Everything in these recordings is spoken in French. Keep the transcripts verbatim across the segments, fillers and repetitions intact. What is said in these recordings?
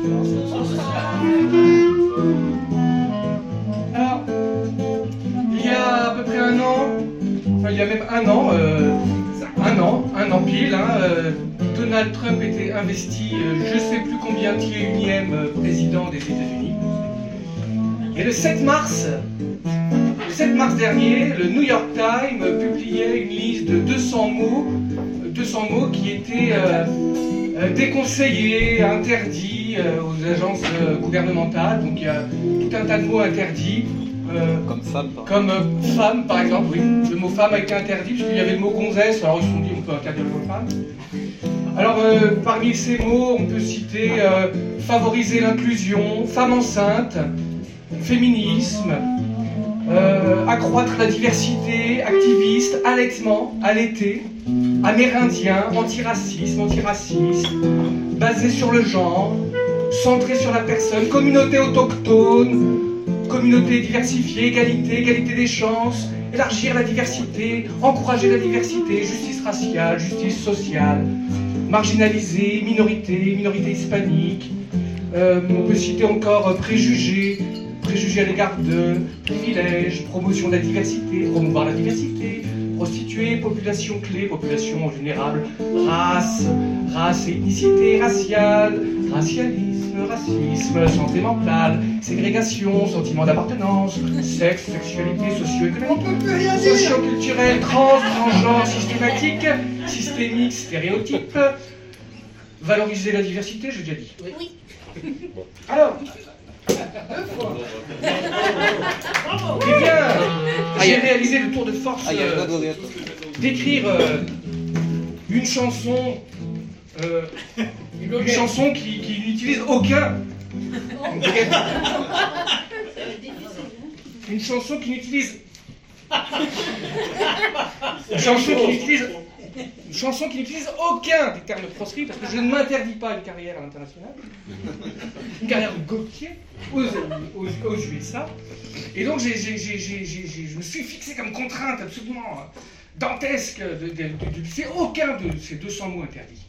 Alors, il y a à peu près un an, enfin il y a même un an, euh, un an, un an pile, hein, euh, Donald Trump était investi, euh, je ne sais plus combien qui est unième euh, président des États-Unis. Et le sept mars, le sept mars dernier, le New York Times publiait une liste de deux cents mots, deux cents mots qui étaient euh, euh, déconseillés, interdits euh, aux agences euh, gouvernementales. Donc il y a tout un tas de mots interdits. Euh, Comme femme, par Comme euh, femme, par exemple, oui. Le mot femme a été interdit, parce qu'il y avait le mot gonzesse, alors ils se sont dit on peut interdire le mot femme. Alors, euh, parmi ces mots, on peut citer euh, favoriser l'inclusion, femme enceinte, féminisme, euh, accroître la diversité, activiste, allaitement, allaiter, amérindien, antiracisme, antiracisme, basé sur le genre, centré sur la personne, communauté autochtone, communauté diversifiée, égalité, égalité des chances, élargir la diversité, encourager la diversité, justice raciale, justice sociale, marginalisée, minorité, minorité hispanique. Euh, on peut citer encore euh, préjugés, préjugés à l'égard de privilèges, promotion de la diversité, promouvoir la diversité, prostituées, population clé, population vulnérable, race, race et ethnicité raciale, racialisme, racisme, santé mentale, ségrégation, sentiment d'appartenance, sexe, sexualité, socio-économique, socio-culturelle, trans, transgenre, systématique, systémique, stéréotype, valoriser la diversité, j'ai déjà dit. Oui. Alors, eh bien, j'ai réalisé le tour de force euh, d'écrire euh, une chanson, euh, une chanson qui, qui n'utilise aucun. Une chanson qui n'utilise. Une chanson qui n'utilise. Une chanson qui n'utilise aucun des termes proscrits, parce que je ne m'interdis pas une carrière à l'international, une carrière de Gaultier aux, aux, aux U S A. Et donc j'ai, j'ai, j'ai, j'ai, j'ai, je me suis fixé comme contrainte absolument dantesque de, de, de, de, de faire aucun de ces deux cents mots interdits.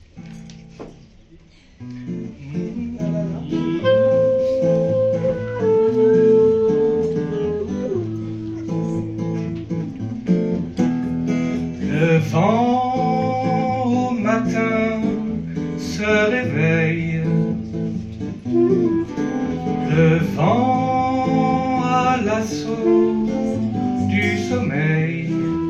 Le vent au matin se réveille, le vent à l'assaut du sommeil,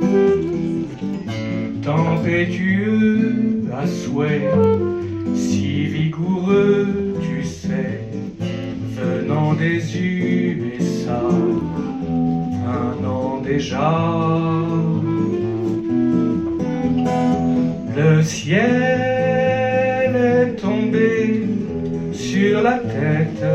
tempétueux à souhait, si vigoureux tu sais, venant des U S A, un an déjà. Le ciel est tombé sur la tête,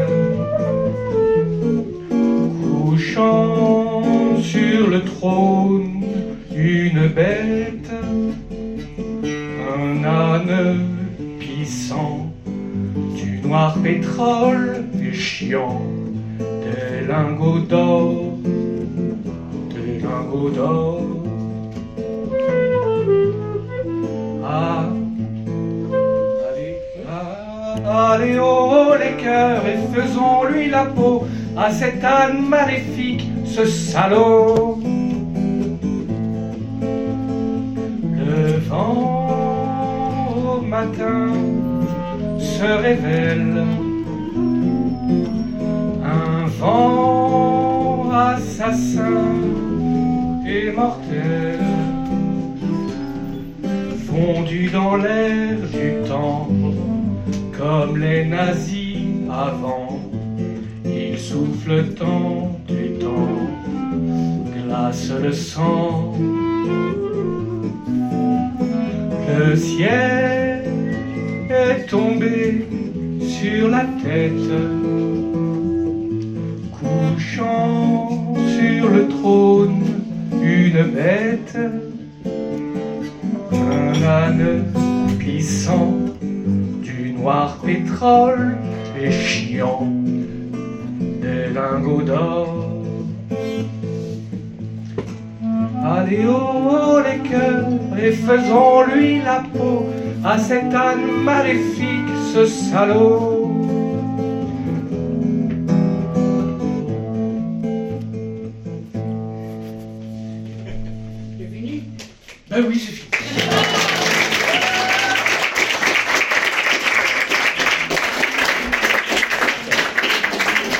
couchant sur le trône une bête, un âne pissant du noir pétrole et chiant des lingots d'or, des lingots d'or. Ah, allez, ah, allez, oh, les cœurs, et faisons-lui la peau à cet âne maléfique, ce salaud. Le vent au matin se révèle, un vent assassin et mortel, fondu dans l'air du temps, comme les nazis avant. Il souffle tant et tant, glace le sang. Le ciel est tombé sur la tête, couchant sur le trône une bête, un âne pissant du noir pétrole et chiant des lingots d'or. Allez, oh, les cœurs, et faisons-lui la peau à cet âne maléfique, ce salaud. Ben oui, c'est fini.